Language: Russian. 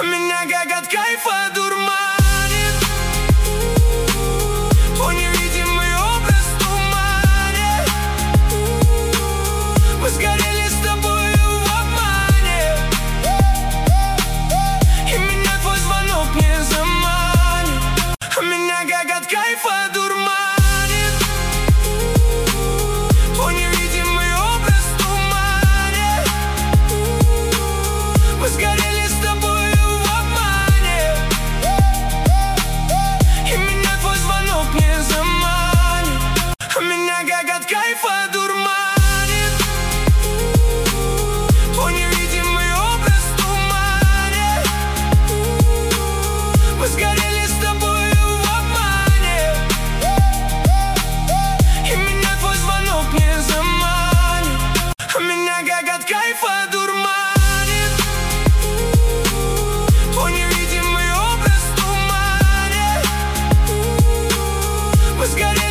Меня как от кайфа дурманит твой невидимый образ в тумане. Мы сгорели с тобою в обмане, и меня твой звонок не заманит. Меня как от кайфа дурманит твой невидимый образ в тумане. Мы сгорели с тобою в обмане, и меня твой звонок не заманит. Меня как от кайфа дурманит твой невидимый образ в тумане. Мы сгорели с тобою в обмане, и меня твой звонок не заманит. Меня как от кайфа дурманит твой невидимый образ в тумане. Мы сгорели